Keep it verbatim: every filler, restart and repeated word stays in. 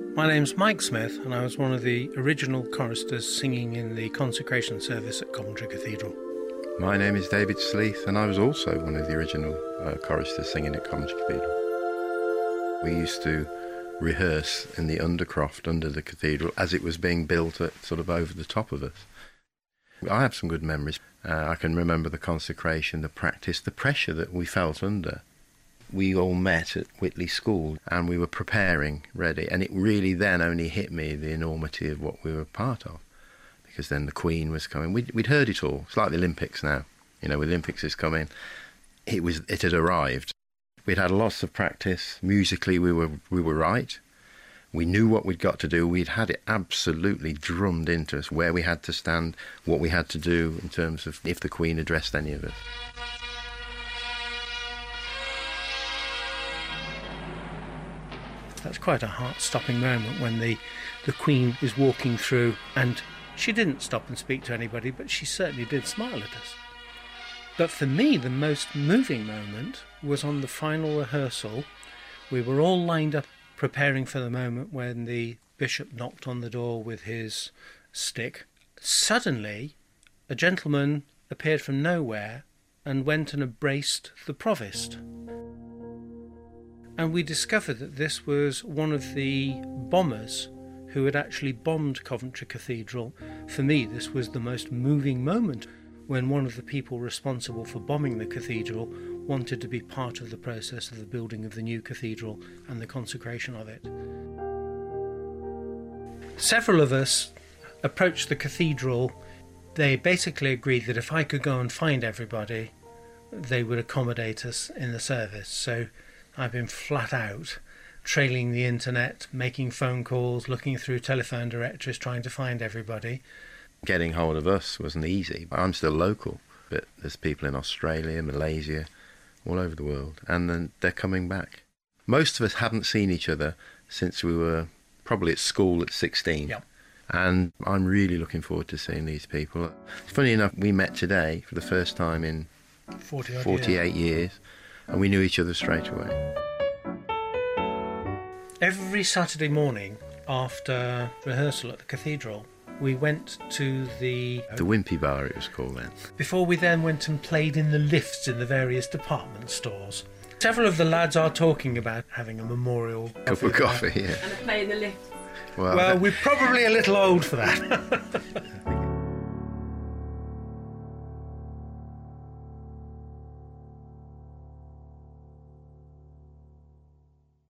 My name's Mike Smith, and I was one of the original choristers singing in the consecration service at Coventry Cathedral. My name is David Sleeth, and I was also one of the original uh, choristers singing at Coventry Cathedral. We used to rehearse in the undercroft under the cathedral as it was being built at, sort of over the top of us. I have some good memories. Uh, I can remember the consecration, the practice, the pressure that we felt under. We all met at Whitley School and we were preparing, ready, and it really then only hit me the enormity of what we were part of, because then the Queen was coming. We'd, we'd heard it all. It's like the Olympics now. You know, with Olympics is coming. It was. It had arrived. We'd had lots of practice. Musically, we were we were right. We knew what we'd got to do. We'd had it absolutely drummed into us, where we had to stand, what we had to do in terms of if the Queen addressed any of us. That's quite a heart-stopping moment when the, the Queen is walking through, and she didn't stop and speak to anybody, but she certainly did smile at us. But for me, the most moving moment was on the final rehearsal. We were all lined up preparing for the moment when the bishop knocked on the door with his stick. Suddenly, a gentleman appeared from nowhere and went and embraced the provost. And we discovered that this was one of the bombers who had actually bombed Coventry Cathedral. For me, this was the most moving moment, when one of the people responsible for bombing the cathedral wanted to be part of the process of the building of the new cathedral and the consecration of it. Several of us approached the cathedral. They basically agreed that if I could go and find everybody, they would accommodate us in the service. So I've been flat out, trailing the internet, making phone calls, looking through telephone directories, trying to find everybody. Getting hold of us wasn't easy. I'm still local, but there's people in Australia, Malaysia, all over the world, and then they're coming back. Most of us hadn't seen each other since we were probably at school at sixteen. Yep. And I'm really looking forward to seeing these people. Funny enough, we met today for the first time in forty-eight years, and we knew each other straight away. Every Saturday morning after rehearsal at the cathedral, we went to the... The Wimpy Bar, it was called then. Before we then went and played in the lifts in the various department stores. Several of the lads are talking about having a memorial cup of coffee, yeah. And a play in the lifts. Well, well that... we're probably a little old for that.